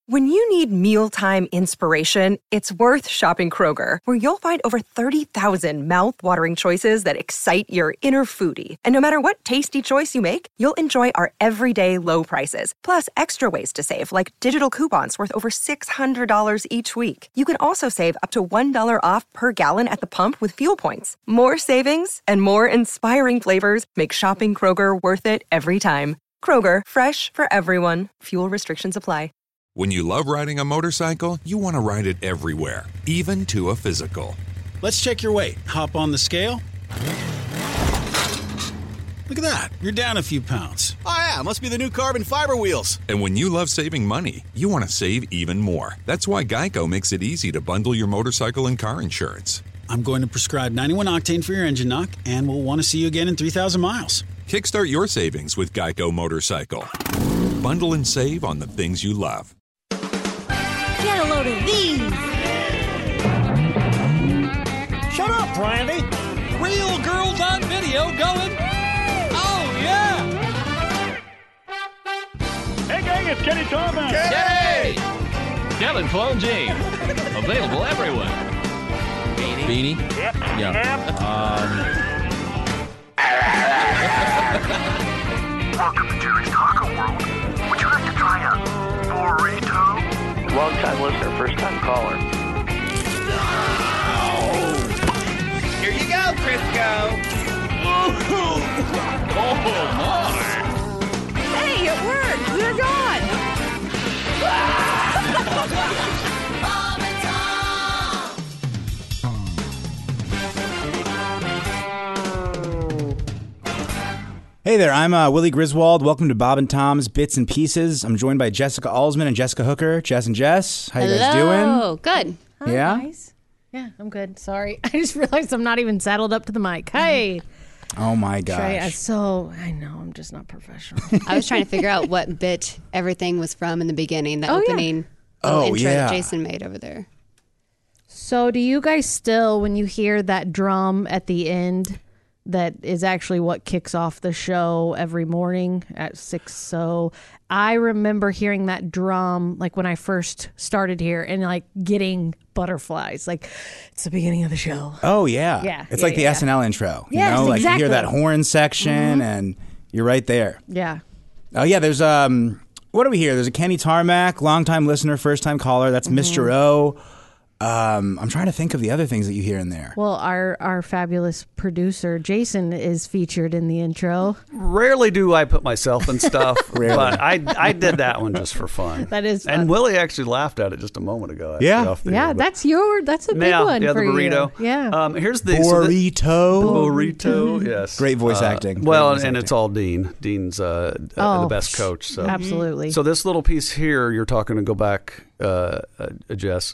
When you need mealtime inspiration, it's worth shopping Kroger, where you'll find over 30,000 mouth-watering choices that excite your inner foodie. And no matter what tasty choice you make, you'll enjoy our everyday low prices, plus extra ways to save, like digital coupons worth over $600 each week. You can also save up to $1 off per gallon at the pump with fuel points. More savings and more inspiring flavors make shopping Kroger worth it every time. Kroger, fresh for everyone. Fuel restrictions apply. When you love riding a motorcycle, you want to ride it everywhere, even to a physical. Let's check your weight. Hop on the scale. Look at that. You're down a few pounds. Oh, yeah. Must be the new carbon fiber wheels. And when you love saving money, you want to save even more. That's why Geico makes it easy to bundle your motorcycle and car insurance. I'm going to prescribe 91 octane for your engine knock, and we'll want to see you again in 3,000 miles. Kickstart your savings with Geico Motorcycle. Bundle and save on the things you love. Get a load of these! Shut up, Randy! Real girls on video going, oh yeah! Hey gang, it's Kenny Thomas! Kenny! Kevin Clone Gene. Available everywhere. Beanie? Yep. Yeah. Welcome to Jerry's Taco World. Would you like to try a burrito? Long-time listener, first-time caller. Here you go, Crisco. Oh my! Hey, it worked! We're gone! Hey there, I'm Willie Griswold. Welcome to Bob and Tom's Bits and Pieces. I'm joined by Jessica Alsman and Jessica Hooker. Jess and Jess, how you guys doing? Oh, good. Hi, yeah? Guys. Yeah, I'm good. Sorry. I just realized I'm not even saddled up to the mic. Hey. Oh, my gosh. I know, I'm just not professional. I was trying to figure out what bit everything was from in the beginning, the opening intro that Jason made over there. So do you guys still, when you hear that drum at the end, that is actually what kicks off the show every morning at 6. So I remember hearing that drum like when I first started here and like getting butterflies. Like it's the beginning of the show. Oh, yeah. Yeah. It's like the SNL intro. You Yes, know, like exactly. you hear that horn section and you're right there. Yeah. Oh, yeah. There's, what do we hear? There's a Kenny Tarmac, longtime listener, first time caller. That's Mr. O. I'm trying to think of the other things that you hear in there. Well, our fabulous producer, Jason, is featured in the intro. Rarely do I put myself in stuff, Rarely. but I did that one just for fun. That is fun. And Willie actually laughed at it just a moment ago. Yeah. That's a big one the for burrito. you. Yeah. Here's the Burrito. Burrito, yes. Great voice acting. Well, Great voice and it's all Dean. Dean's the best coach. So. Absolutely. So this little piece here, you're talking to go back, Jess.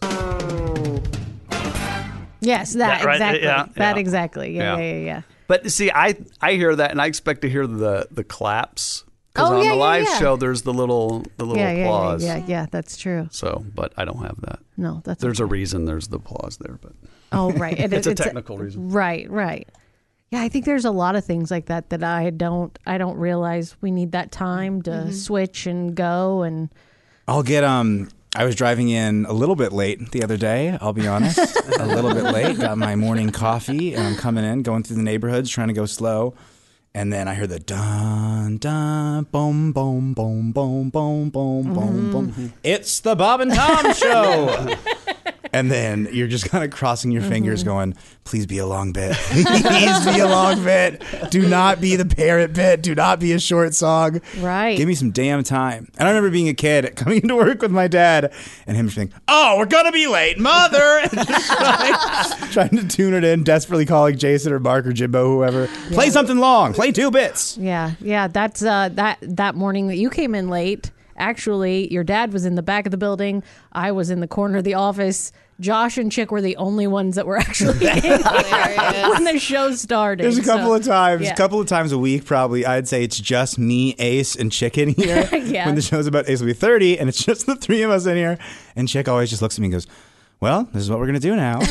Yes, that right? exactly. Yeah, that yeah. exactly. Yeah. But see, I hear that, and I expect to hear the claps because Oh, on yeah, the yeah, live yeah. show there's the little applause. Yeah, that's true. So, but I don't have that. No, that's there's a reason there's the applause there, but oh right, it's a technical reason. Right. Yeah, I think there's a lot of things like that I don't realize we need that time to switch and go and. I'll get I was driving in a little bit late the other day, I'll be honest. A little bit late. Got my morning coffee, and I'm coming in, going through the neighborhoods, trying to go slow. And then I heard the dun, dun, boom, boom, boom, boom, boom, boom, boom, boom. It's the Bob and Tom Show. And then you're just kind of crossing your fingers going, please be a long bit. Please be a long bit. Do not be the parrot bit. Do not be a short song. Right. Give me some damn time. And I remember being a kid coming into work with my dad and him saying, oh, we're going to be late, mother. And just trying to tune it in, desperately calling Jason or Mark or Jimbo, whoever. Yeah. Play something long. Play 2 bits. Yeah. That's that morning that you came in late. Actually, your dad was in the back of the building. I was in the corner of the office. Josh and Chick were the only ones that were actually in when the show started. There's a couple of times a week, probably. I'd say it's just me, Ace, and Chick in here. Yeah. When the show's about Ace will be 30, and it's just the 3 of us in here. And Chick always just looks at me and goes, well, this is what we're going to do now.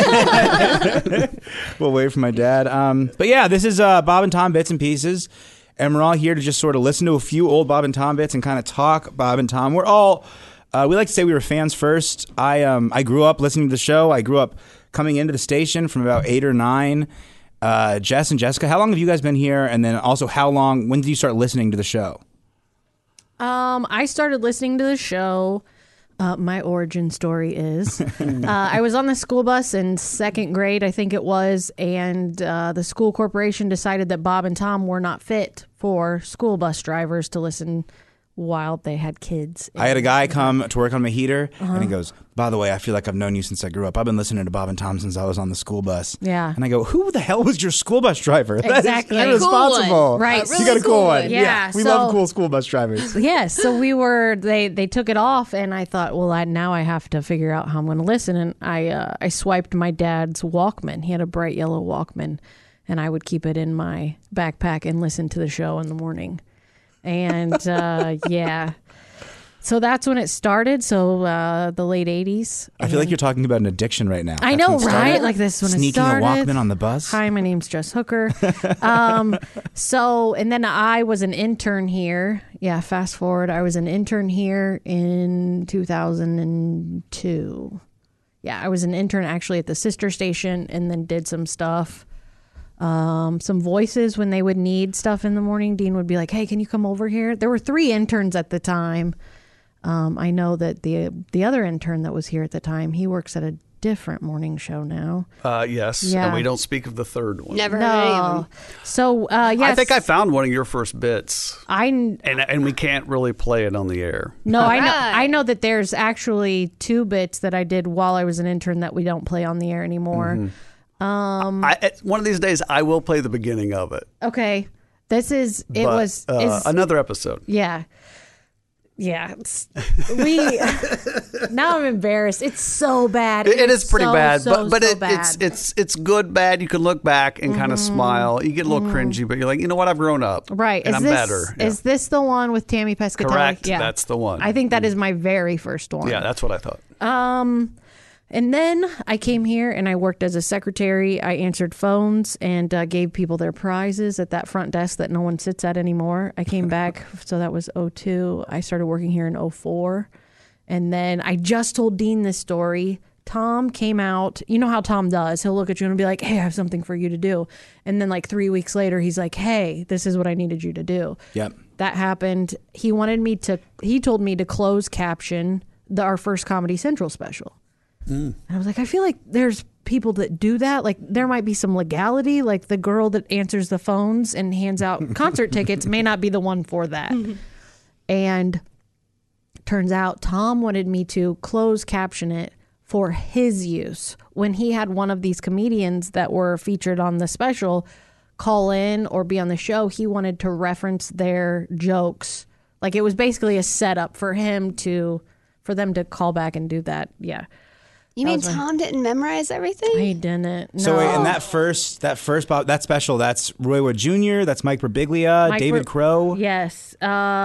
We'll wait for my dad. But yeah, this is Bob and Tom Bits and Pieces. And we're all here to just sort of listen to a few old Bob and Tom bits and kind of talk Bob and Tom. We're all We like to say we were fans first. I grew up listening to the show. I grew up coming into the station from about 8 or 9. Jess and Jessica, how long have you guys been here? And then also, when did you start listening to the show? I started listening to the show. My origin story is I was on the school bus in 2nd grade, I think it was, and the school corporation decided that Bob and Tom were not fit for school bus drivers to listen while they had kids. I had a guy come to work on my heater, and he goes, by the way, I feel like I've known you since I grew up. I've been listening to Bob and Tom since I was on the school bus. Yeah. And I go, who the hell was your school bus driver? Exactly. That is irresponsible. Cool right. Really you got a cool one. Yeah. We love cool school bus drivers. Yeah. So they took it off, and I thought, well, now I have to figure out how I'm going to listen. And I swiped my dad's Walkman. He had a bright yellow Walkman, and I would keep it in my backpack and listen to the show in the morning. And yeah. So that's when it started. So the late 80s. I feel like you're talking about an addiction right now. I know, right? Like this when Sneaking it started. Sneaking a Walkman on the bus. Hi, my name's Jess Hooker. And then I was an intern here. Yeah, fast forward. I was an intern here in 2002. Yeah, I was an intern actually at the sister station and then did some stuff. Some voices when they would need stuff in the morning. Dean would be like, hey, can you come over here? There were 3 interns at the time. I know that the other intern that was here at the time, he works at a different morning show now. Yes, yeah. And we don't speak of the third one. Never heard any of them. So, yes. I think I found one of your first bits. And we can't really play it on the air. No, I know that there's actually 2 bits that I did while I was an intern that we don't play on the air anymore. Mm-hmm. One of these days, I will play the beginning of it. Okay. Another episode. Yeah. Yeah. Now I'm embarrassed. It's so bad. It is pretty bad, but bad. it's good, bad. You can look back and kind of smile. You get a little cringy, but you're like, you know what? I've grown up. Right. And I'm better. Is this the one with Tammy Pescatelli? Correct. Yeah. That's the one. I think that is my very first one. Yeah, that's what I thought. And then I came here and I worked as a secretary. I answered phones and gave people their prizes at that front desk that no one sits at anymore. I came back, so that was 2002. I started working here in 2004. And then I just told Dean this story. Tom came out. You know how Tom does. He'll look at you and be like, hey, I have something for you to do. And then like 3 weeks later, he's like, hey, this is what I needed you to do. Yep. That happened. He told me to close caption our first Comedy Central special. And I was like, I feel like there's people that do that. Like there might be some legality. Like the girl that answers the phones and hands out concert tickets may not be the one for that. And turns out Tom wanted me to close caption it for his use. When he had one of these comedians that were featured on the special call in or be on the show, he wanted to reference their jokes. Like it was basically a setup for them to call back and do that. Yeah. You mean Tom didn't memorize everything? He didn't. No. So wait, and that special, that's Roy Wood Jr., that's Mike Birbiglia, David Crow. Yes,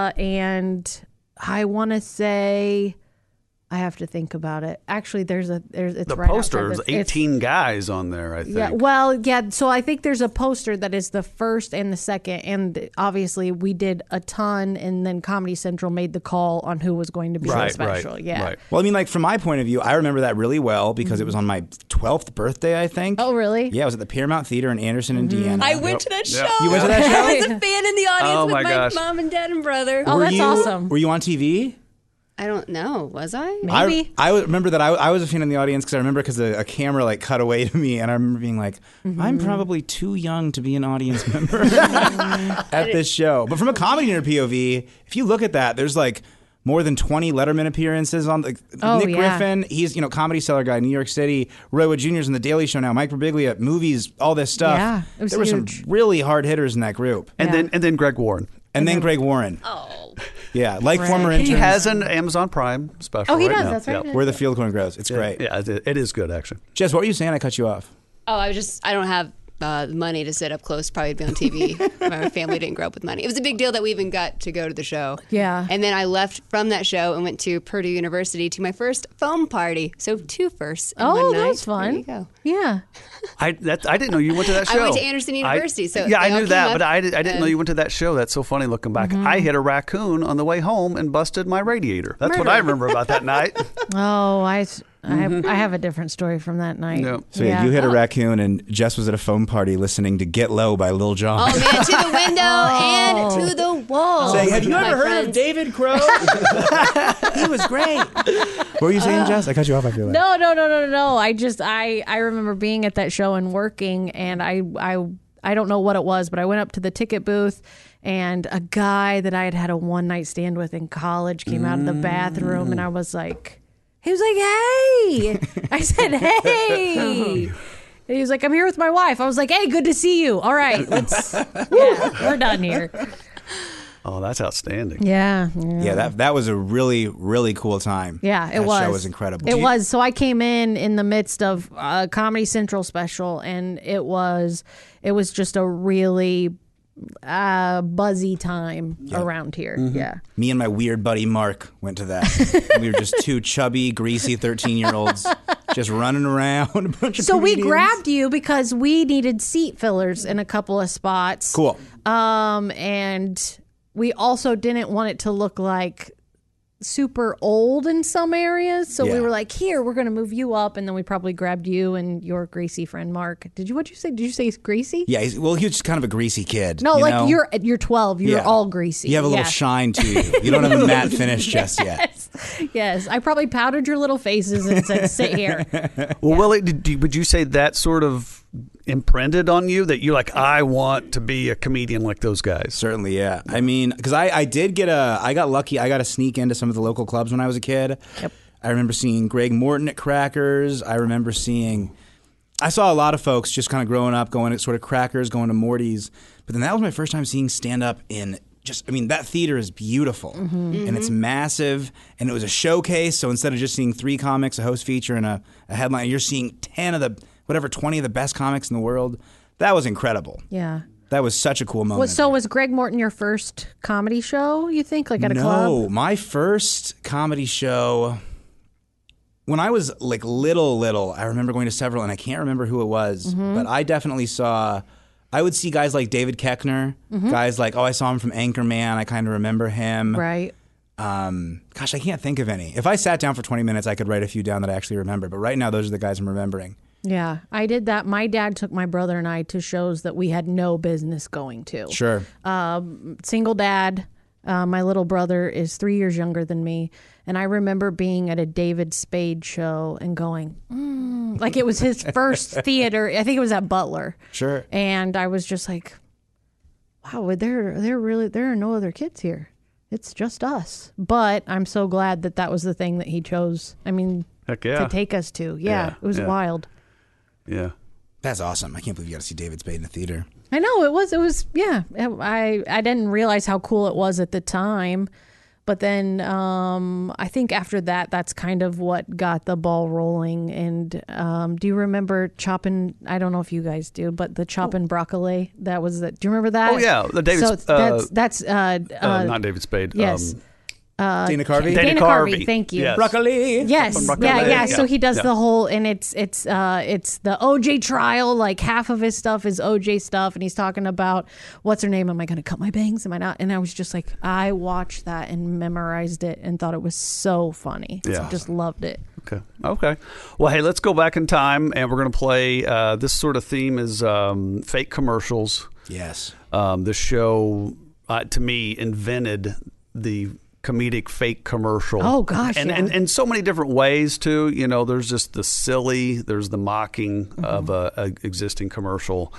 and I want to say, I have to think about it. Actually, it's the right poster. There's 18 guys on there, I think. Yeah, well, yeah. So I think there's a poster that is the first and the second, and obviously we did a ton, and then Comedy Central made the call on who was going to be the special. Yeah. Right. Well, I mean, like from my point of view, I remember that really well because it was on my 12th birthday, I think. Oh, really? Yeah, I was at the Paramount Theater in Anderson, Indiana. I went to that show. You went to that show? I was a fan in the audience with my gosh. mom and dad and brother. Oh, that's awesome. Were you on TV? I don't know. Was I? Maybe. I remember that I was a fan in the audience because I remember because a camera like cut away to me and I remember being like, I'm probably too young to be an audience member at this show. But from a comedy nerd POV, if you look at that, there's like more than 20 Letterman appearances on Nick Griffin. He's, Comedy Cellar guy, New York City. Roy Wood Jr.'s in The Daily Show now. Mike Birbiglia, movies, all this stuff. Yeah, it was there were some really hard hitters in that group. And then Greg Warren. And then Greg Warren. Oh. Yeah, like former interns. He has an Amazon Prime special. Oh, he right does. now. That's right. Yeah. Where the Field Corn Grows. It's great. Yeah, it is good, actually. Jess, what were you saying? I cut you off. Oh, I don't have money to sit up close, probably be on TV. My family didn't grow up with money. It was a big deal that we even got to go to the show. Yeah. And then I left from that show and went to Purdue University to my first foam party. So 2 firsts in one night. That was fun. There you go. Yeah. I didn't know you went to that show. I went to Anderson University. I knew that, but I didn't know you went to that show. That's so funny looking back. I hit a raccoon on the way home and busted my radiator. That's what I remember about that night. Oh, I have a different story from that night. Yeah. So you hit a raccoon, and Jess was at a foam party listening to "Get Low" by Lil Jon. Oh man, to the window and to the wall. Saying, "Have you ever heard of David Crow? He was great." What were you saying, Jess? I cut you off. I feel like. No. I remember being at that show and working, and I don't know what it was, but I went up to the ticket booth, and a guy that I had a one-night stand with in college came out of the bathroom, and I was like. He was like, "Hey." I said, "Hey." And he was like, "I'm here with my wife." I was like, "Hey, good to see you. All right, we're done here." Oh, that's outstanding. Yeah. That was a really, really cool time. Yeah, it that was. That show was incredible. It was. So I came in the midst of a Comedy Central special, and it was just a really buzzy time around here. Yeah. Me and my weird buddy Mark went to that. We were just 2 chubby, greasy 13-year-olds just running around. A bunch of so comedians. We grabbed you because we needed seat fillers in a couple of spots. Cool. And we also didn't want it to look like super old in some areas, so we were like, "Here, we're going to move you up," and then we probably grabbed you and your greasy friend Mark. What'd you say? Did you say he's greasy? Yeah, he was just kind of a greasy kid. No, know? you're 12. You're all greasy. You have a little shine to you. You don't have a matte finish just yet. Yes. I probably powdered your little faces and said, "Sit here." Well, Willie, would you say that sort of imprinted on you that you're like, I want to be a comedian like those guys? Certainly, yeah. I mean, because I got lucky. I got to sneak into some of the local clubs when I was a kid. Yep. I remember seeing Greg Morton at Crackers. I saw a lot of folks just kind of growing up, going to sort of Crackers, going to Morty's. But then that was my first time seeing stand-up that theater is beautiful. Mm-hmm. And it's massive. And it was a showcase. So instead of just seeing 3 comics, a host feature, and a headline, you're seeing 20 of the best comics in the world. That was incredible. Yeah. That was such a cool moment. So was Greg Morton your first comedy show, you think, like at a club? No, my first comedy show, when I was like little, I remember going to several, and I can't remember who it was, but I definitely I would see guys like David Koechner, guys like, I saw him from Anchorman. I kind of remember him. Right. Gosh, I can't think of any. If I sat down for 20 minutes, I could write a few down that I actually remember. But right now, those are the guys I'm remembering. Yeah, I did that. My dad took my brother and I to shows that we had no business going to. Sure. Single dad. My little brother is 3 years younger than me. And I remember being at a David Spade show and going, like it was his first theater. I think it was at Butler. Sure. And I was just like, wow, there are no other kids here. It's just us. But I'm so glad that was the thing that he chose. I mean, heck yeah, to take us to. Yeah, it was wild. Yeah. That's awesome. I can't believe you got to see David Spade in the theater. I know, it was, yeah. I didn't realize how cool it was at the time. But then I think after that, that's kind of what got the ball rolling. And do you remember chopping? I don't know if you guys do, but the chopping broccoli. That was the. Do you remember that? Oh yeah, the David. So that's not David Spade. Yes. Dana Carvey. Dana Carvey. Thank you. Yes. Broccoli. Yes. Broccoli. Yeah. So he does the whole, and it's the OJ trial. Like half of his stuff is OJ stuff, and he's talking about what's her name? Am I going to cut my bangs? Am I not? And I was just like, I watched that and memorized it and thought it was so funny. Yeah. So just loved it. Okay. Well, hey, let's go back in time, and we're going to play. This sort of theme is fake commercials. Yes. This show, to me, invented the comedic fake commercial. Oh gosh, and so many different ways too. You know, there's just the silly, there's the mocking of a existing commercial.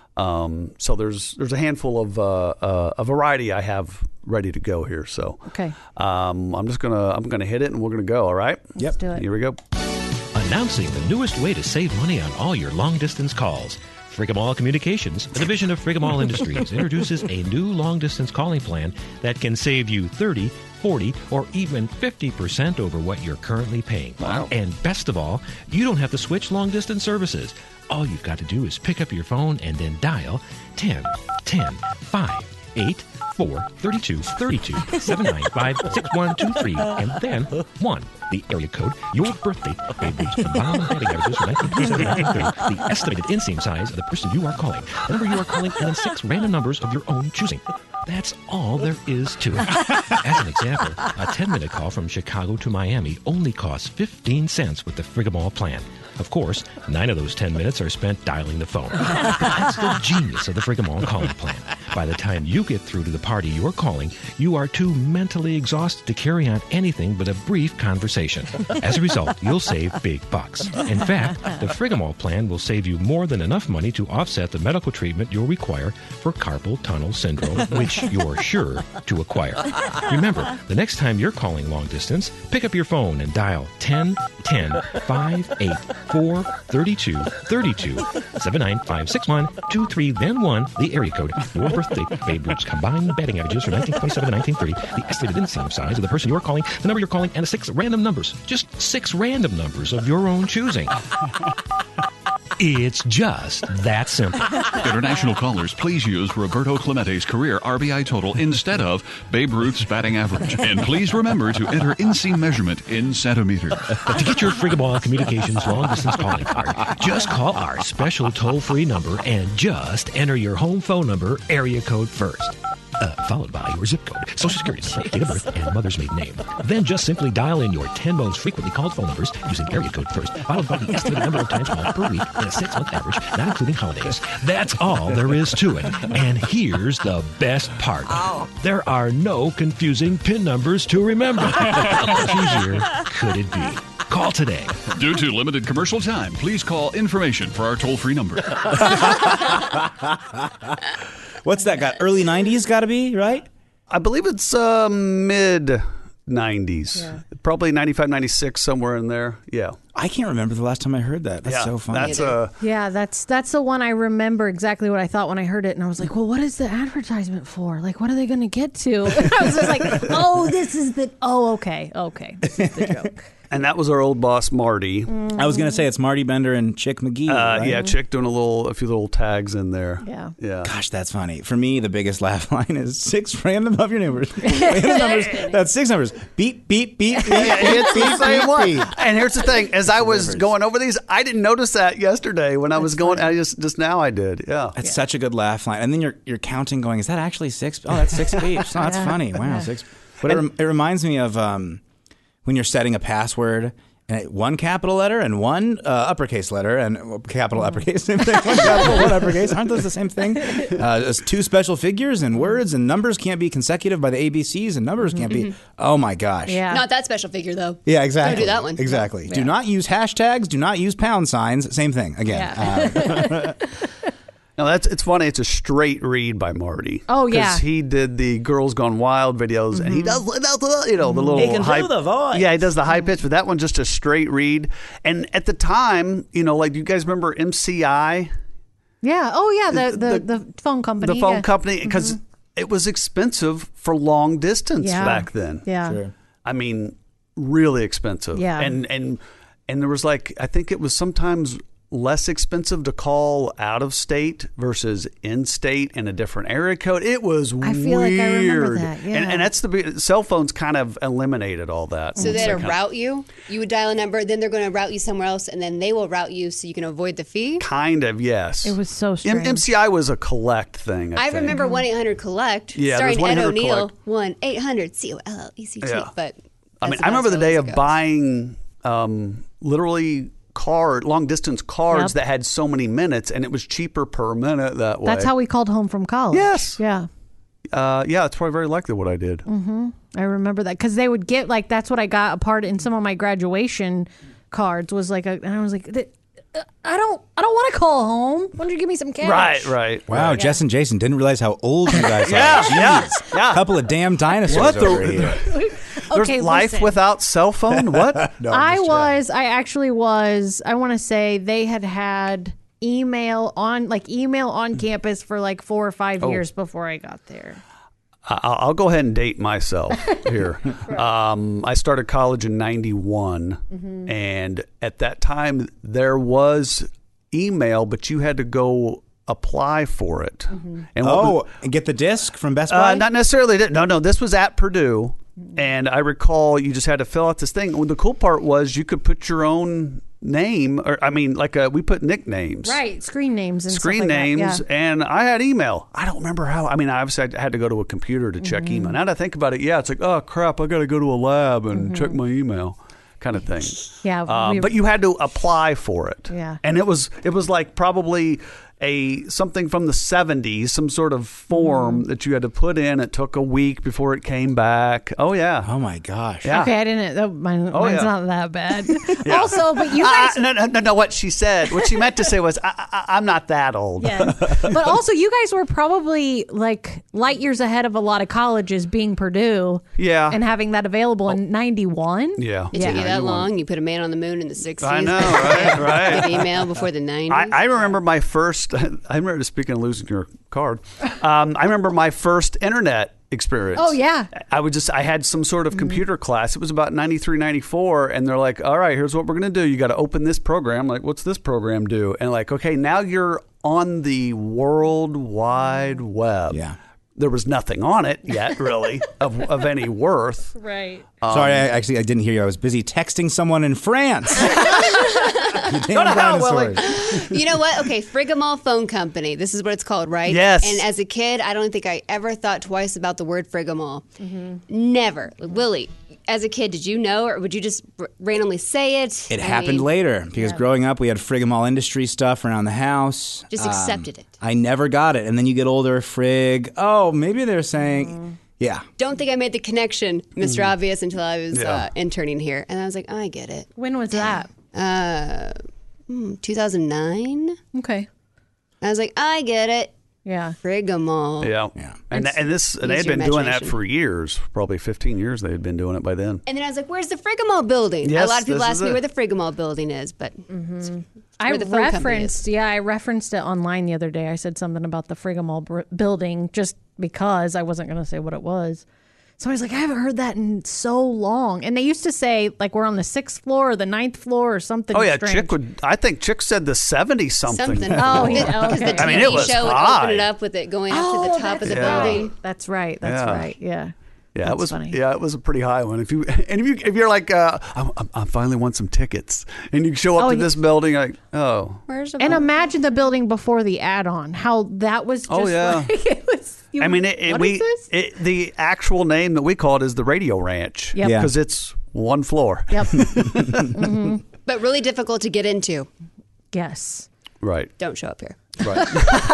So there's a handful of a variety I have ready to go here. So okay, I'm gonna hit it and we're gonna go. All right. Yep. Let's do it. Here we go. Announcing the newest way to save money on all your long distance calls. Frigamall Communications, a division of Frigamall Industries, introduces a new long-distance calling plan that can save you 30, 40, or even 50% over what you're currently paying. Wow. And best of all, you don't have to switch long-distance services. All you've got to do is pick up your phone and then dial 10 10 5 8 4 32 32 795 6123 and then 1. The area code, your birthday, Babe Ruth's combined batting averages for 1927 and 1930, the estimated inseam size of the person you are calling, the number you are calling, and then 6 random numbers of your own choosing. That's all there is to it. As an example, a 10-minute call from Chicago to Miami only costs 15 cents with the Frigamall plan. Of course, 9 of those 10 minutes are spent dialing the phone. That's the genius of the Frigamall calling plan. By the time you get through to the party you're calling, you are too mentally exhausted to carry on anything but a brief conversation. As a result, you'll save big bucks. In fact, the Frigamall plan will save you more than enough money to offset the medical treatment you'll require for carpal tunnel syndrome, which you're sure to acquire. Remember, the next time you're calling long distance, pick up your phone and dial 10 10 5 8 4 32 32 795 6123, then 1, the area code, your birthday, Babe Ruth's combined batting averages for 1927 and 1930, the estimated inseam size of the person you're calling, the number you're calling, and 6 random numbers. Just 6 random numbers of your own choosing. It's just that simple. International callers, please use Roberto Clemente's career RBI total instead of Babe Ruth's batting average. And please remember to enter inseam measurement in centimeters. To get your Frigamall Communications long-distance calling card, just call our special toll-free number and just enter your home phone number, area code first. Followed by your zip code, social security number, date of birth, and mother's maiden name. Then just simply dial in your 10 most frequently called phone numbers using area code first, followed by the estimated number of times called per week in a 6-month average, not including holidays. That's all there is to it. And here's the best part. There are no confusing PIN numbers to remember. How much easier could it be? Call today. Due to limited commercial time, please call information for our toll-free number. What's that got? Early 90s got to be, right? I believe it's mid 90s. Yeah. Probably 95, 96, somewhere in there. Yeah. I can't remember the last time I heard that. That's so funny. That's the one I remember exactly what I thought when I heard it. And I was like, well, what is the advertisement for? Like, what are they going to get to? And I was just like, okay. This is the joke. And that was our old boss, Marty. Mm-hmm. I was going to say it's Marty Bender and Chick McGee. Right? Yeah, Chick doing a few little tags in there. Yeah. Gosh, that's funny. For me, the biggest laugh line is 6 random of your numbers. That's 6 numbers. Beep, beep, beep, beep, it's the same one. And here's the thing: as I was going over these, I didn't notice that yesterday when I was going. I just now I did. Yeah, that's such a good laugh line. And then you're counting, going, is that actually 6? Oh, that's 6 beeps. Oh, that's funny. Wow, 6. But it reminds me of when you're setting a password. And 1 capital letter and 1 uppercase letter and capital uppercase. Same thing. 1 capital, 1 uppercase. Aren't those the same thing? There's 2 special figures and words and numbers can't be consecutive by the ABCs and numbers can't be. Oh my gosh. Yeah. Not that special figure though. Yeah, exactly. Don't do that one. Exactly. Yeah. Do not use hashtags. Do not use pound signs. Same thing again. Yeah. No, it's funny. It's a straight read by Marty. Oh yeah, because he did the Girls Gone Wild videos, and he does the little he can high, do the voice. Yeah, he does the high pitch, but that one's just a straight read. And at the time, like, do you guys remember MCI? Yeah. Oh yeah, the phone company. The phone company, because it was expensive for long distance back then. Yeah. Sure. I mean, really expensive. Yeah. And there was I think it was sometimes less expensive to call out of state versus in state in a different area code. It was weird. I feel like I remember that. Yeah. And that's cell phones kind of eliminated all that. So they had to route you. You would dial a number, then they're going to route you somewhere else, and then they will route you so you can avoid the fee. Kind of, yes. It was so strange. MCI was a collect thing. I think. Remember 1-800-COLLECT. Yeah, starring Ed O'Neill. 1-800-COLLECT. Yeah. But I remember the day of buying literally long distance cards that had so many minutes, and it was cheaper per minute that way. That's how we called home from college. Yes. Yeah. It's probably very likely what I did. Mm-hmm. I remember that because they would get that's what I got a part in some of my graduation cards was and I was like, I don't want to call home. Why don't you give me some cash? Right. Wow, Jess and Jason didn't realize how old you guys are. Yeah. Couple of damn dinosaurs over here. There's life without cell phone? What? No, I want to say they had email on campus for like 4 or 5 years before I got there. I'll go ahead and date myself here. I started college in 91, and at that time there was email, but you had to go apply for it. And get the disc from Best Buy? Not necessarily. No, this was at Purdue, and I recall you just had to fill out this thing. Well, the cool part was you could put your own name, we put nicknames, right? Screen names and screen stuff like names, that, yeah. and I had email. I don't remember how. I mean, obviously I had to go to a computer to check email. Now that I think about it, it's like, oh crap, I got to go to a lab and check my email, kind of thing. Yeah, but you had to apply for it. Yeah, and it was like probably something from the 70s, some sort of form that you had to put in. It took a week before it came back. Oh yeah. Oh my gosh. Yeah. Okay, I didn't. Mine's not that bad. Yeah. Also, but you guys. No. What she meant to say was, I'm not that old. Yeah. But also, you guys were probably like light years ahead of a lot of colleges, being Purdue. Yeah. And having that available in 91. Yeah. It took you that long? You put a man on the moon in the 60s? I know, right? With email before the 90s? I remember my first. I remember, speaking of losing your card, I remember my first internet experience. Oh, yeah. I had some sort of computer class. It was about 93, 94, and they're like, all right, here's what we're going to do. You got to open this program. Like, what's this program do? And like, okay, now you're on the World Wide Web. Yeah. There was nothing on it yet, really, of any worth. Right. Sorry, I didn't hear you. I was busy texting someone in France. You know what? Okay, Frigamall Phone Company. This is what it's called, right? Yes. And as a kid, I don't think I ever thought twice about the word Frigamall. Never. Willie, as a kid, did you know, or would you just randomly say it? It happened later, because growing up, we had Frigamall Industry stuff around the house. Just accepted it. I never got it. And then you get older, Frig. Oh, maybe they're saying... Yeah. Don't think I made the connection, Mr. Obvious, until I was interning here. And I was like, oh, I get it. When was that? 2009. Okay. I was like, I get it. Yeah. Frigamall. Yeah. And they had been doing that for years, probably 15 years they had been doing it by then. And then I was like, where's the Frigamall building? Yes, a lot of people ask me where the Frigamall building is, but I referenced it online the other day. I said something about the Frigamall building just because I wasn't going to say what it was. So I was like, I haven't heard that in so long. And they used to say, like, we're on the 6th floor or the 9th floor or something. Oh, yeah. strange. I think Chick said the 70-something. Because the TV show would open it up with it going up to the top of the building. That's right. Right. Yeah. Yeah, it was funny. Yeah, it was a pretty high one. If you're like, I finally want some tickets, and you show up to this building, like, where's the and imagine the building before the add-on, how that was. Just it was. The actual name that we call it is the Radio Ranch. Yep. Because it's one floor. Yep. But really difficult to get into. Yes. Right. Don't show up here. Right.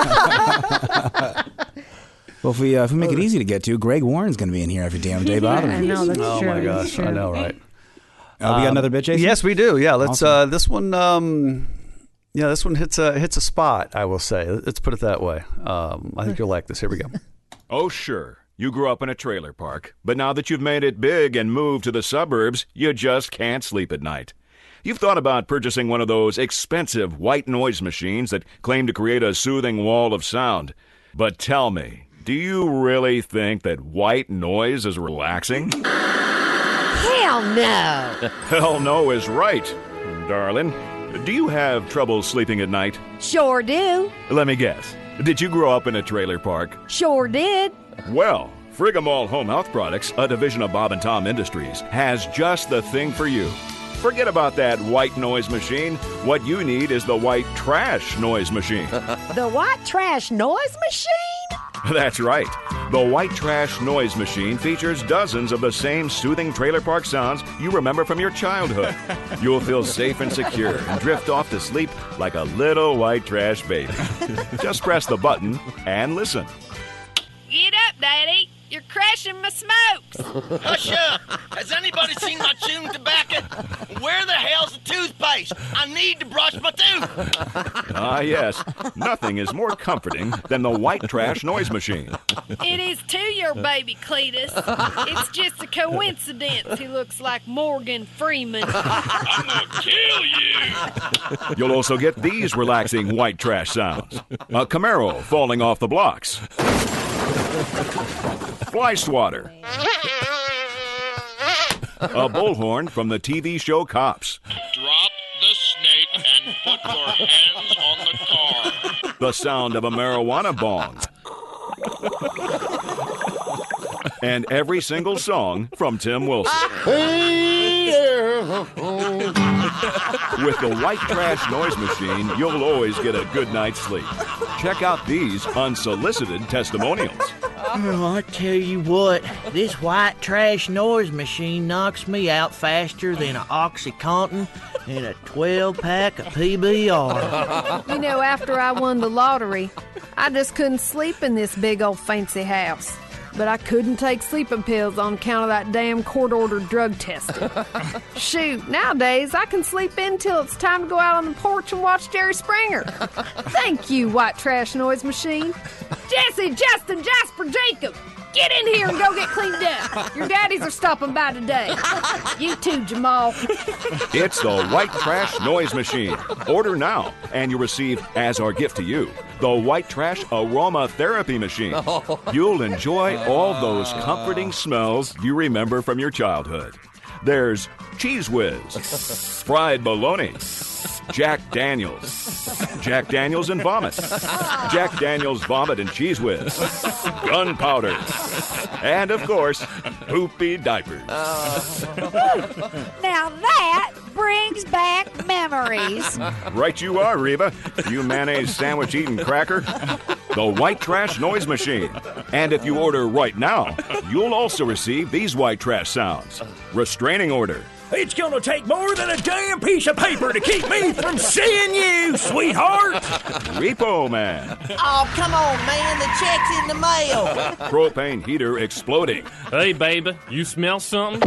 Well, if we make it easy to get to, Greg Warren's going to be in here every damn day bothering I know, that's oh true. my gosh, I know, right? We got another bit, Jason? Yes, we do. Yeah, let's. Awesome. This one. This one hits a spot. I will say. Let's put it that way. I think you'll like this. Here we go. Oh, sure. You grew up in a trailer park, but now that you've made it big and moved to the suburbs, you just can't sleep at night. You've thought about purchasing one of those expensive white noise machines that claim to create a soothing wall of sound. But tell me, do you really think that white noise is relaxing? Hell no! Hell no is right, darling. Do you have trouble sleeping at night? Sure do. Let me guess. Did you grow up in a trailer park? Sure did. Well, Frigamall Home Health Products, a division of Bob and Tom Industries, has just the thing for you. Forget about that white noise machine. What you need is the white trash noise machine. The white trash noise machine? That's right. The White Trash Noise Machine features dozens of the same soothing trailer park sounds you remember from your childhood. You'll feel safe and secure and drift off to sleep like a little white trash baby. Just press the button and listen. Get up, Daddy. You're crashing my smokes. Hush up. Has anybody seen my chewing tobacco? Where the hell's the toothpaste? toothpaste. I need to brush my tooth. Ah, yes. Nothing is more comforting than the white trash noise machine. It is too, your baby Cletus. It's just a coincidence he looks like Morgan Freeman. I'm gonna kill you. You'll also get these relaxing white trash sounds. A Camaro falling off the blocks. Fly swatter. A bullhorn from the TV show Cops. Drop the snake and put your hands on the car. The sound of a marijuana bong. And every single song from Tim Wilson. With the white trash noise machine, you'll always get a good night's sleep. Check out these unsolicited testimonials. Oh, I tell you what, this white trash noise machine knocks me out faster than an OxyContin and a 12-pack of PBR. You know, after I won the lottery, I just couldn't sleep in this big old fancy house. But I couldn't take sleeping pills on account of that damn court-ordered drug testing. Shoot, nowadays I can sleep in till it's time to go out on the porch and watch Jerry Springer. Thank you, white trash noise machine. Jesse, Justin, Jasper, Jacob, get in here and go get cleaned up. Your daddies are stopping by today. You too, Jamal. It's the white trash noise machine. Order now, and you'll receive, as our gift to you, the white trash aromatherapy machine. You'll enjoy all those comforting smells you remember from your childhood. There's Cheese Whiz, fried bologna, Jack Daniels and vomit, Jack Daniels vomit and Cheese Whiz, gunpowder, and of course, poopy diapers. Now that brings back memories. Right you are, Reba, you mayonnaise sandwich eating cracker. The white trash noise machine. And if you order right now, you'll also receive these white trash sounds. Restraining order. It's gonna take more than a damn piece of paper to keep me from seeing you, sweetheart. Repo Man. Oh, come on, man, the check's in the mail. Propane heater exploding. Hey, baby, you smell something?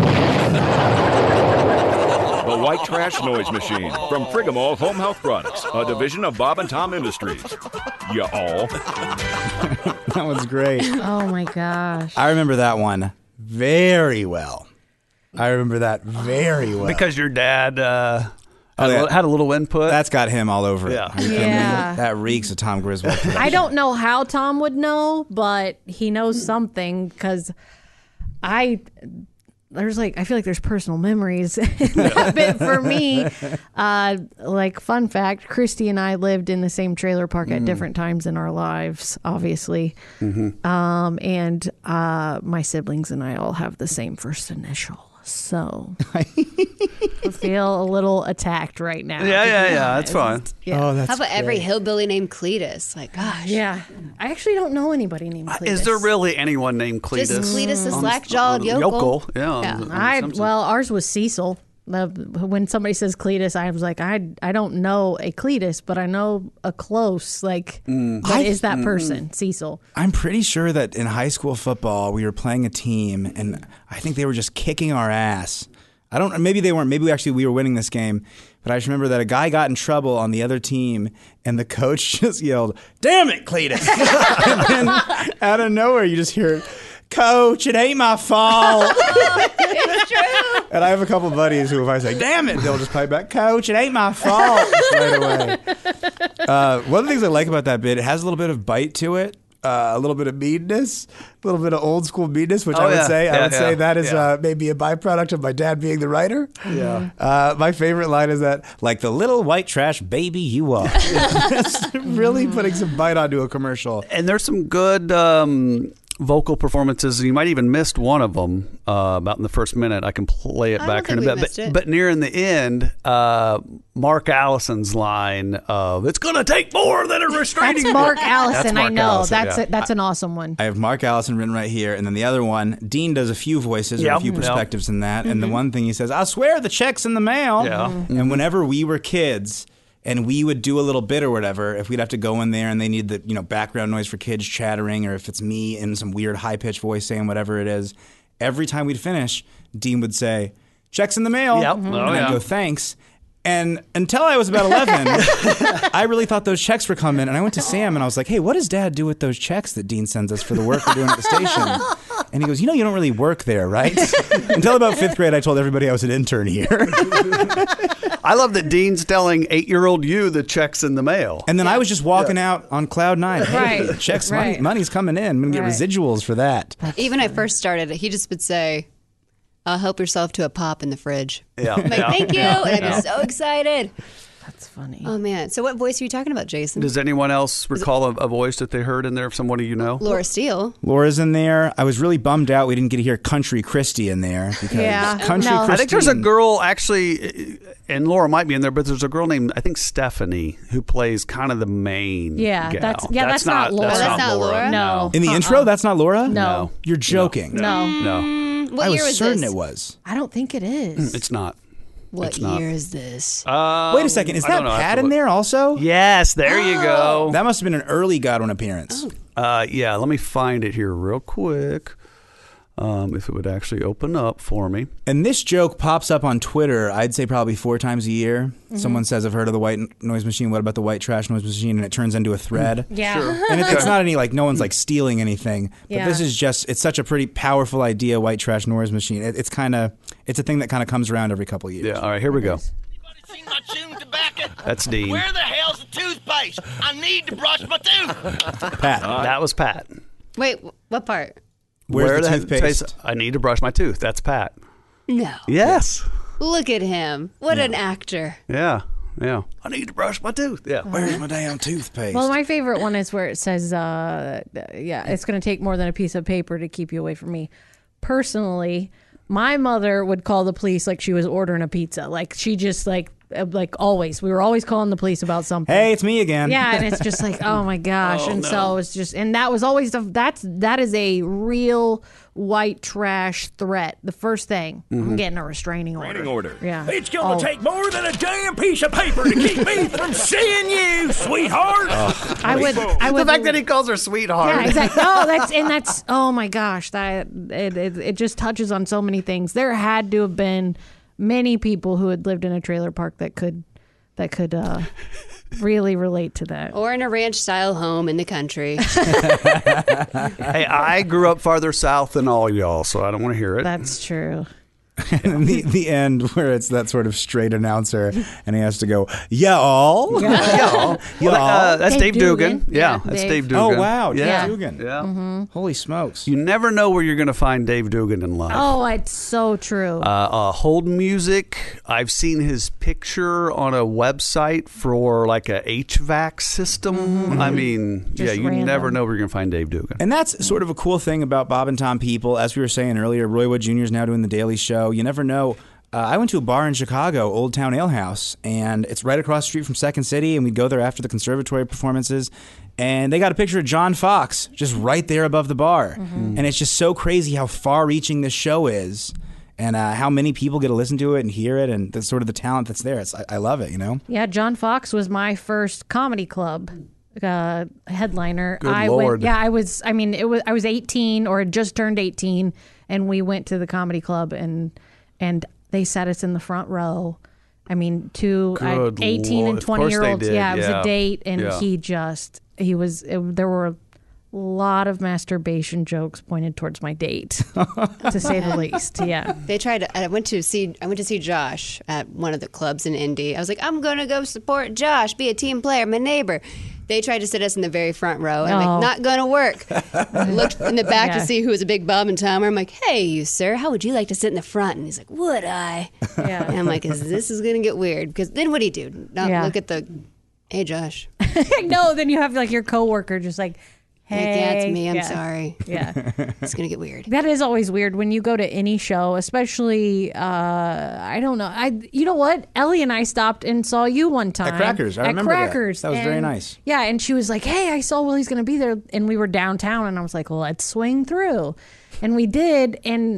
The white trash noise machine from Frigamall Home Health Products, a division of Bob and Tom Industries. You all. That was great. Oh my gosh. I remember that one very well. Because your dad yeah. had a little input. That's got him all over it. Yeah. Yeah. That reeks of Tom Griswold. I don't know how Tom would know, but he knows something because I feel like there's personal memories in that bit for me. Like, fun fact, Christy and I lived in the same trailer park at different times in our lives, obviously. Mm-hmm. And my siblings and I all have the same first initial. So I feel a little attacked right now. Yeah. That's fine. Yeah. Oh, that's How about every hillbilly named Cletus? Like, gosh. Yeah. I actually don't know anybody named Cletus. Is there really anyone named Cletus? Just Cletus the slack-jawed yokel. Yeah. Well, ours was Cecil. When somebody says Cletus, I was like, I don't know a Cletus, but I know a close. Like, what is that person? Cecil. I'm pretty sure that in high school football, we were playing a team, and I think they were just kicking our ass. Maybe they weren't. Maybe we were winning this game. But I just remember that a guy got in trouble on the other team, and the coach just yelled, "Damn it, Cletus!" And then out of nowhere, you just hear, "Coach, it ain't my fault." It's true. And I have a couple of buddies who, if I say, "Damn it," they'll just pipe back, "Coach, it ain't my fault," just right away. One of the things I like about that bit, it has a little bit of bite to it. A little bit of meanness, a little bit of old school meanness, which I would say that is maybe a byproduct of my dad being the writer. Yeah. My favorite line is that, like the little white trash baby you are. Really putting some bite onto a commercial. And there's some good vocal performances. You might even missed one of them about in the first minute. I can play it back here in a bit. But near in the end, Mark Allison's line of "It's going to take more than a restraining." That's Mark Allison. That's Mark I know. Allison, That's an awesome one. I have Mark Allison written right here, and then the other one, Dean does a few voices or a few perspectives in that. And the one thing he says, "I swear the check's in the mail." Yeah. And whenever we were kids, and we would do a little bit or whatever, if we'd have to go in there and they need the background noise for kids chattering, or if it's me in some weird high-pitched voice saying whatever it is, every time we'd finish, Dean would say, "Check's in the mail." Yep. And I'd go, "Thanks." And until I was about 11, I really thought those checks were coming. And I went to Sam and I was like, hey, what does Dad do with those checks that Dean sends us for the work we're doing at the station? And he goes, you know, you don't really work there, right? Until about 5th grade, I told everybody I was an intern here. I love that Dean's telling 8-year-old you the check's in the mail. And then I was just walking out on cloud 9. Hey, Right. checks, Right. money's coming in. I'm going to get Right. residuals for that. Even when I first started, he just would say, help yourself to a pop in the fridge. Yeah. I'm like, thank you. And I'd be so excited. That's funny. Oh, man. So what voice are you talking about, Jason? Does anyone else recall a voice that they heard in there of somebody you know? Laura Steele. Laura's in there. I was really bummed out we didn't get to hear Country Christy in there. Because Country Christy. I think there's a girl actually, and Laura might be in there, but there's a girl named, I think, Stephanie, who plays kind of the main gal. That's not Laura. That's not Laura. No. In the intro, that's not Laura? No. You're joking. No. What I year was was certain this? it was. I don't think it is. It's not. What It's not. year is this? Wait a second. Is I that don't know. I have Pat to in look. there also? Yes, there you go. That must have been an early Godwin appearance. Yeah, let me find it here real quick. If it would actually open up for me. And this joke pops up on Twitter, I'd say probably 4 times a year. Mm-hmm. Someone says, I've heard of the white noise machine. What about the white trash noise machine? And it turns into a thread. Yeah. Sure. And it's not any, like, no one's, like, stealing anything. But Yeah. this is just, it's such a pretty powerful idea, white trash noise machine. It's a thing that kind of comes around every couple of years. Yeah, all right, here we go. Seen my chewing tobacco? That's Dean. Where the hell's the toothpaste? I need to brush my tooth. Pat. That was Pat. Wait, what part? Where's the toothpaste? I need to brush my tooth. That's Pat. No. Yes. Look at him. What an actor. Yeah. Yeah. I need to brush my tooth. Yeah. Where's my damn toothpaste? Well, my favorite one is where it says, it's going to take more than a piece of paper to keep you away from me. Personally, my mother would call the police like she was ordering a pizza. Like she just like always. We were always calling the police about something. Hey, it's me again. Yeah, and it's just like, oh my gosh. So it's just, and that was always that is a real white trash threat. The first thing, I'm getting a restraining order. Yeah. It's gonna take more than a damn piece of paper to keep me from seeing you, sweetheart. I would. The fact that he calls her sweetheart. Yeah, exactly. That's oh my gosh, that it just touches on so many things. There had to have been many people who had lived in a trailer park that could really relate to that. Or in a ranch style home in the country. Hey, I grew up farther south than all y'all, so I don't want to hear it. That's true. And the end where it's that sort of straight announcer and he has to go, y'all. Y'all. Y'all. That's Dave Dugan. Yeah, that's Dave Dugan. Oh, wow. Yeah. Dave Dugan. Yeah. Holy smokes. You never know where you're going to find Dave Dugan in life. Oh, it's so true. Hold Music. I've seen his picture on a website for like a HVAC system. I mean, Just you random. never know where you're going to find Dave Dugan. And that's sort of a cool thing about Bob and Tom People. As we were saying earlier, Roy Wood Jr. is now doing The Daily Show. You never know. I went to a bar in Chicago, Old Town Ale House, and it's right across the street from Second City, and we'd go there after the conservatory performances, and they got a picture of John Fox just right there above the bar. And it's just so crazy how far-reaching this show is and how many people get to listen to it and hear it, and the sort of the talent that's there. I love it, you know? Yeah, John Fox was my first comedy club headliner. Good Lord. I was 18 or had just turned 18, and we went to the comedy club and they sat us in the front row. I mean, Good 18 Lord. and Of course 20-year-olds. they did. Yeah, it was Yeah. a date, and Yeah. there were a lot of masturbation jokes pointed towards my date, to say the least. Yeah. They tried. I went to see Josh at one of the clubs in Indy. I was like, I'm gonna go support Josh, be a team player, my neighbor. They tried to sit us in the very front row. I'm like, not gonna work. Looked in the back to see who was a big Bob and Tomer. I'm like, hey, you sir, how would you like to sit in the front? And he's like, would I? Yeah. And I'm like, this is gonna get weird because then what do you do? Not look at the, hey Josh. No, then you have like your coworker just like, hey, Like, yeah, it's me. I'm sorry. Yeah. It's gonna get weird. That is always weird when you go to any show, especially, I don't know. You know what? Ellie and I stopped and saw you one time. At Crackers. I remember that. Crackers. That was very nice. Yeah, and she was like, hey, I saw Willie's going to be there. And we were downtown, and I was like, well, let's swing through. And we did, and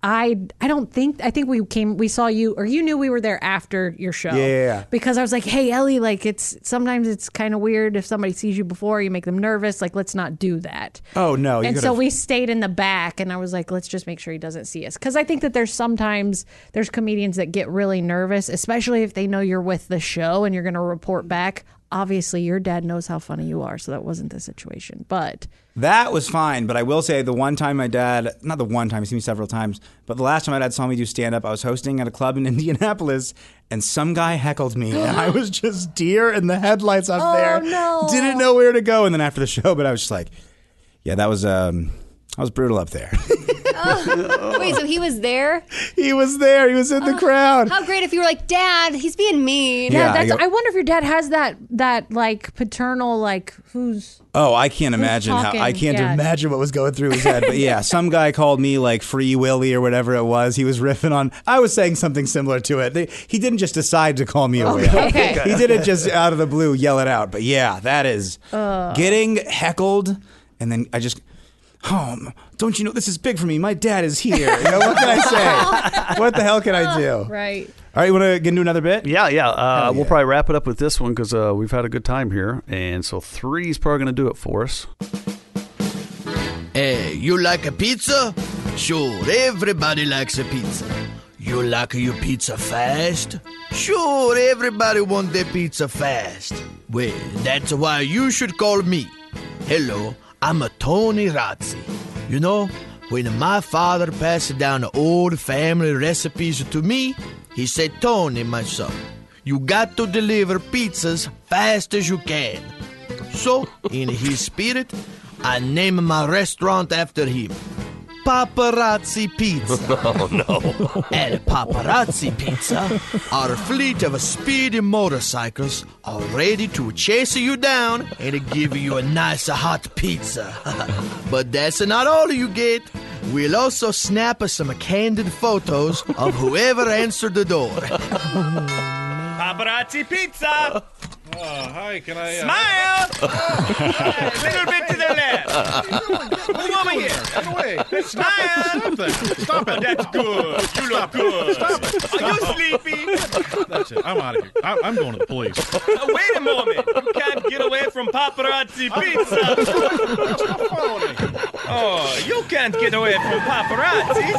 I think we saw you, or you knew we were there after your show. Yeah. Because I was like, hey, Ellie, like sometimes it's kind of weird if somebody sees you before, you make them nervous. Like, let's not do that. Oh, no. And so we stayed in the back, and I was like, let's just make sure he doesn't see us. Because I think that there's comedians that get really nervous, especially if they know you're with the show and you're going to report back. Obviously, your dad knows how funny you are, so that wasn't the situation. But that was fine. But I will say the one time my dad, not the one time, he's seen me several times, but the last time my dad saw me do stand-up, I was hosting at a club in Indianapolis, and some guy heckled me, and I was just deer in the headlights up there. No. Didn't know where to go. And then after the show, but I was just like, yeah, that was brutal up there. Wait, so he was there? He was there. He was in the crowd. How great if you were like, Dad, he's being mean. Yeah, I wonder if your dad has that like paternal, like, who's... Oh, I can't imagine imagine what was going through his head. But yeah, some guy called me like Free Willy or whatever it was. He was riffing on, I was saying something similar to it. He didn't just decide to call me a whale. Okay. He didn't just out of the blue yell it out. But yeah, that is getting heckled. And then I just... don't you know this is big for me? My dad is here. You know, what can I say? What the hell can I do? Right. All right, you want to get into another bit? Yeah. We'll probably wrap it up with this one because we've had a good time here. And so 3's probably going to do it for us. Hey, you like a pizza? Sure, everybody likes a pizza. You like your pizza fast? Sure, everybody wants their pizza fast. Well, that's why you should call me. Hello, I'm a Tony Razzi. You know, when my father passed down the old family recipes to me, he said, Tony, my son, you got to deliver pizzas fast as you can. So, in his spirit, I named my restaurant after him. Paparazzi Pizza. Oh, no. At Paparazzi Pizza, our fleet of speedy motorcycles are ready to chase you down and give you a nice hot pizza. But that's not all you get. We'll also snap some candid photos of whoever answered the door. Paparazzi Pizza! Hi, can I... Smile! Little bit to the left. Move over here. Get away. Smile! Stop it. That's good. You look good. Stop it. Are you sleepy? That's it. I'm out of here. I'm going to the police. Wait a moment. You can't get away from Paparazzi Pizza. Stop following me. Oh, you can't get away from paparazzi.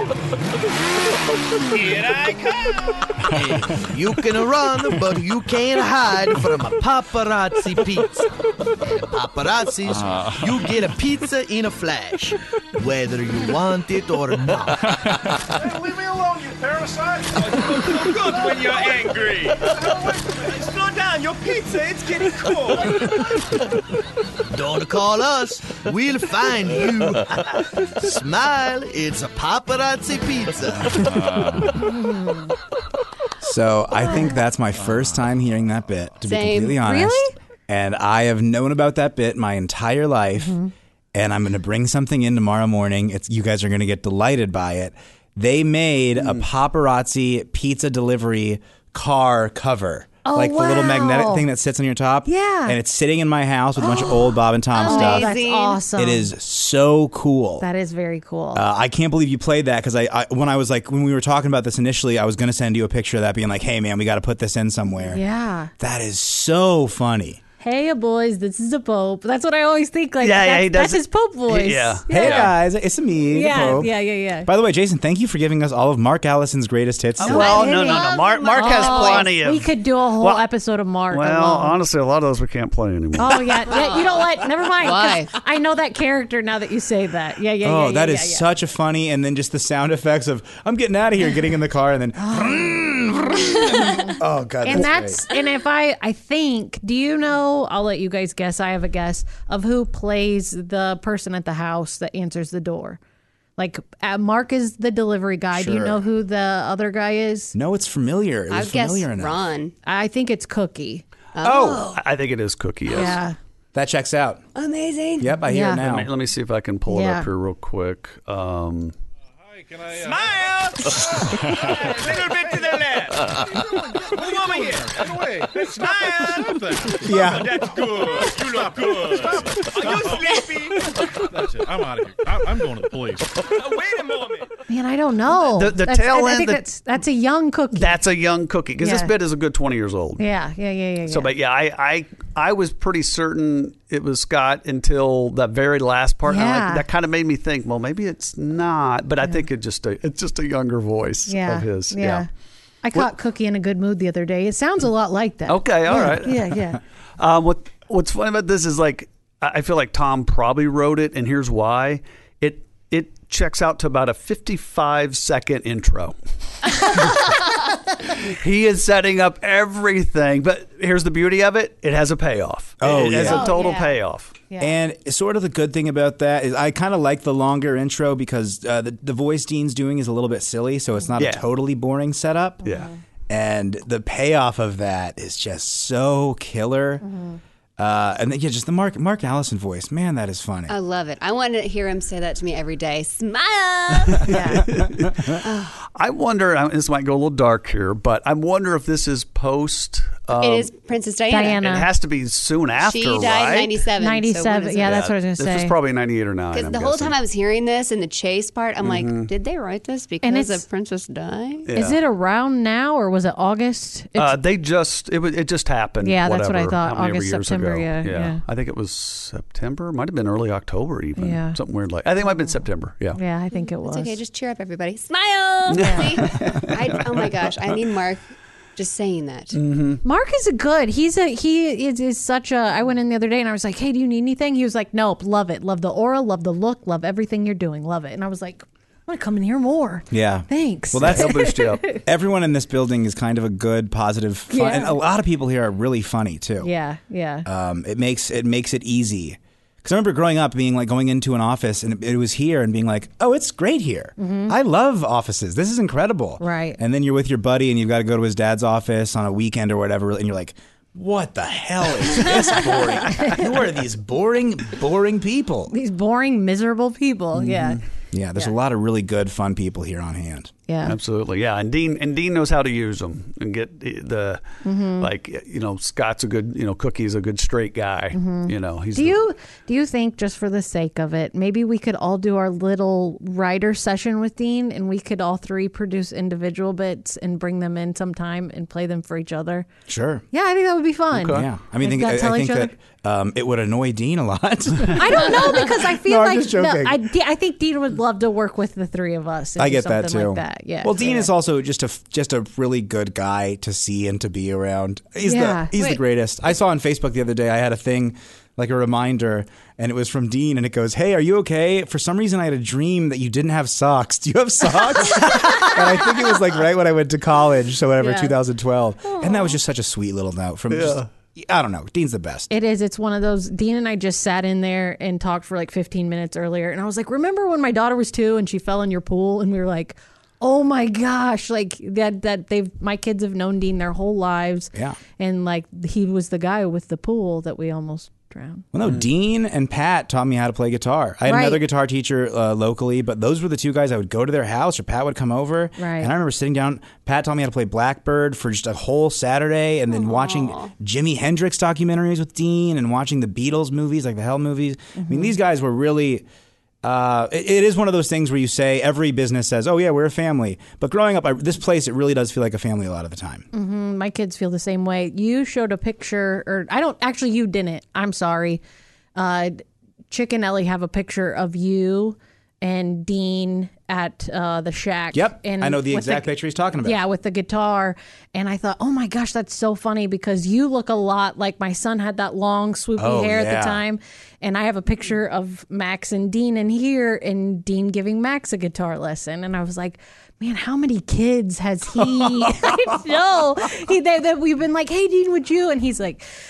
Here I come. You can run, but you can't hide from a paparazzi pizza. Paparazzis, you get a pizza in a flash, whether you want it or not. Hey, leave me alone, you parasite. You look good when you're angry. Slow down, your pizza, it's getting cold. Don't call us, we'll find you. Smile, it's a paparazzi pizza. So I think that's my first time hearing that bit, to be completely honest. Really? And I have known about that bit my entire life, and I'm going to bring something in tomorrow morning. You guys are going to get delighted by it. They made a paparazzi pizza delivery car cover. Like the little magnetic thing that sits on your top. Yeah. And it's sitting in my house with a bunch of old Bob and Tom stuff. That's awesome. It is so cool. That is very cool. I can't believe you played that because when we were talking about this initially, I was going to send you a picture of that being like, hey, man, we got to put this in somewhere. Yeah. That is so funny. Hey, boys, this is the Pope. That's what I always think. Like, he does that's his Pope voice. Yeah. Hey, guys, it's me, the Pope. Yeah. By the way, Jason, thank you for giving us all of Mark Allison's greatest hits. No. Mark has plenty of... We could do a whole episode of Mark Well, alone. honestly, a lot of those we can't play anymore. Oh, yeah. You know what? Never mind. Why? I know that character now that you say that. Yeah. Oh, that is such a funny, and then just the sound effects of, I'm getting out of here, getting in the car, and then... Oh, God, and that's great. And if I think, do you know, I'll let you guys guess, I have a guess of who plays the person at the house that answers the door. Like, Mark is the delivery guy. Sure. Do you know who the other guy is? No, it's familiar. It was I guess familiar enough. Ron. I think it's Cookie. Oh. I think it is Cookie, yes. Yeah. That checks out. Amazing. Yep, I hear it now. Let me see if I can pull it up here real quick. Hi, Can I, Smile! Little bit to the left. Move over here. Get away. Smile! Yeah. That's good. You look good. Are you sleepy? That's it. I'm out of here. I'm going to the police. Wait a moment. Man, I don't know. The tail I end. think that's a young cookie. That's a young cookie because this Yeah. bit is a good 20 years old. Yeah. So, but yeah, I was pretty certain it was Scott until that very last part. And Yeah. that kind of made me think, well, maybe it's not. But I think it's just a younger voice of his. Yeah. I caught Cookie in a good mood the other day. It sounds a lot like that. Okay, all right. Yeah. What's funny about this is like I feel like Tom probably wrote it, and here's why. It checks out to about a 55-second intro. He is setting up everything, but here's the beauty of it. It has a payoff. It has a total payoff. Yeah. And sort of the good thing about that is I kind of like the longer intro because the voice Dean's doing is a little bit silly, so it's not a totally boring setup. Yeah. And the payoff of that is just so killer. And then, just the Mark Allison voice, man, that is funny. I love it. I want to hear him say that to me every day. Smile. I wonder, this might go a little dark here, but I wonder if this is post. It is Princess Diana. It has to be soon after, She died in 97. 97. So yeah, that's what I was going to say. This was probably 98 or 9. Because the whole time I was hearing this and the chase part, I'm like, did they write this because of Princess Di? Yeah. Is it around now or was it August? It just happened. Yeah, that's what I whatever, thought. how many August, years September, ago. yeah. I think it was September. Might have been early October even. Yeah. Something weird like. I think it might have been September. Yeah. Yeah, I think it was. It's okay. Just cheer up, everybody. Smile. See? Oh my gosh, I need Mark just saying that. Mark is he is such a. I went in the other day and I was like, hey, do you need anything? He was like, nope, love it, love the aura, love the look, love everything you're doing, love it. And I was like, I want to come in here more. Yeah. Thanks. Well, that's He'll boost you up. Everyone in this building is kind of a good, positive, fun, Yeah. and a lot of people here are really funny too. Yeah. It makes it easy. Because I remember growing up being like going into an office and it was here and being like, oh, it's great here. I love offices. This is incredible. Right. And then you're with your buddy and you've got to go to his dad's office on a weekend or whatever, and you're like, what the hell is this boring? Who are these boring people? These boring, miserable people. Yeah. Yeah, there's a lot of really good, fun people here on hand. Yeah, absolutely. Yeah, and Dean knows how to use them and get the Scott's a good Cookie's a good straight guy. He's. Do you think, just for the sake of it, maybe we could all do our little writer session with Dean, and we could all three produce individual bits and bring them in sometime and play them for each other? Sure. Yeah, I think that would be fun. Okay. Yeah, I mean, I think that it would annoy Dean a lot. I don't know, because I feel I'm just joking. I think Dean would love to work with the three of us. And I do get that something too. Like that. Yeah. Well, Dean is also just a really good guy to see and to be around. He's the greatest. I saw on Facebook the other day. I had a thing, like a reminder, and it was from Dean, and it goes, "Hey, are you okay? For some reason, I had a dream that you didn't have socks. Do you have socks?" And I think it was like right when I went to college, so whatever, 2012. Aww. And that was just such a sweet little note from. I don't know. Dean's the best. It is. It's one of those. Dean and I just sat in there and talked for like 15 minutes earlier. And I was like, remember when my daughter was 2 and she fell in your pool? And we were like, oh my gosh, like my kids have known Dean their whole lives. Yeah. And like he was the guy with the pool that we almost drowned. Well, no, Dean and Pat taught me how to play guitar. I had another guitar teacher locally, but those were the two guys. I would go to their house or Pat would come over. Right. And I remember sitting down. Pat taught me how to play Blackbird for just a whole Saturday, and then watching Jimi Hendrix documentaries with Dean and watching the Beatles movies, like the Hell movies. I mean, these guys were really... it is one of those things where you say, every business says, oh yeah, we're a family. But growing up, this place, it really does feel like a family a lot of the time. Mm-hmm. My kids feel the same way. You showed a picture, you didn't. I'm sorry. Chick and Ellie have a picture of you and Dean at the shack. Yep, and I know the exact picture he's talking about. Yeah, with the guitar. And I thought, oh my gosh, that's so funny because you look a lot like my son had that long swoopy hair at the time. And I have a picture of Max and Dean in here and Dean giving Max a guitar lesson. And I was like, man, how many kids has he? I know. That we've been like, hey, Dean, would you? And he's like...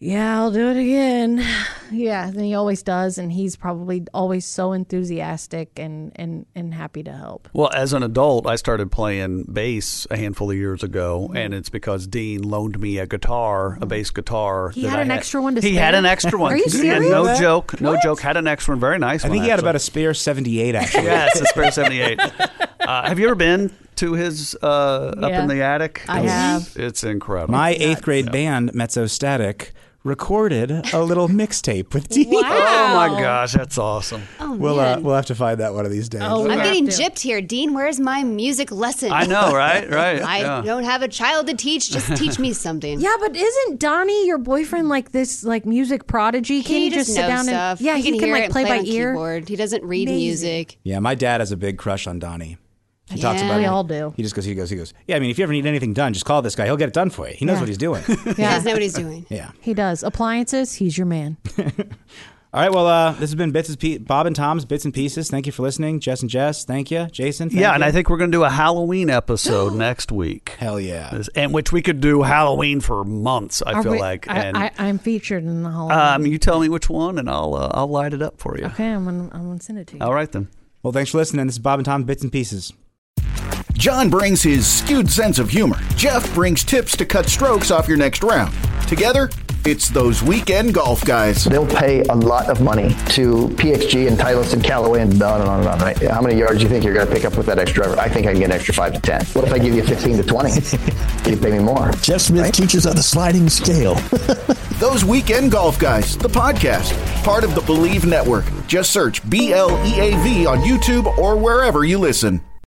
yeah, I'll do it again. Yeah, and he always does, and he's probably always so enthusiastic and happy to help. Well, as an adult, I started playing bass a handful of years ago, and it's because Dean loaned me a bass guitar. He had an extra one to He spare? had an extra one. Are you serious? No joke. No joke. Had an extra one. Very nice I one. think he had about a spare 78, actually. Yes, a spare 78. Have you ever been to his up in the attic? I have. It's incredible. My 8th grade band, Mezzostatic, recorded a little mixtape with Dean. Wow. Oh my gosh, that's awesome. Oh, We'll man. we'll have to find that one of these days. I'm getting gypped here. Dean, where's my music lesson? I know, right? I don't have a child to teach. Just teach me something. Yeah, but isn't Donnie, your boyfriend, like this music prodigy? Can he just sit knows down stuff. and he can hear it like and play by on ear? Keyboard. He doesn't read music. Yeah, my dad has a big crush on Donnie. He talks Yeah. about We it. all do. He goes. Yeah, I mean, if you ever need anything done, just call this guy. He'll get it done for you. He knows what he's doing. He does know what he's doing. Yeah. He does. Appliances, he's your man. All right, well, this has been Bob and Tom's Bits and Pieces. Thank you for listening. Jess and Jess, thank you. Jason, thank you. And I think we're going to do a Halloween episode next week. Hell yeah. And which we could do Halloween for months, I feel like. And I'm featured in the Halloween. you tell me which one, and I'll light it up for you. Okay, I'm gonna send it to you. All right, then. Well, thanks for listening. This is Bob and Tom's Bits and Pieces. John brings his skewed sense of humor. Jeff brings tips to cut strokes off your next round. Together, it's those weekend golf guys. They'll pay a lot of money to PXG and Titleist and Callaway and on and on and on, right? How many yards do you think you're going to pick up with that extra driver? I think I can get an extra 5 to 10. What if I give you 15 to 20? You pay me more. Jeff Smith teaches on the sliding scale. Those Weekend Golf Guys, the podcast, part of the Believe Network. Just search BLEAV on YouTube or wherever you listen.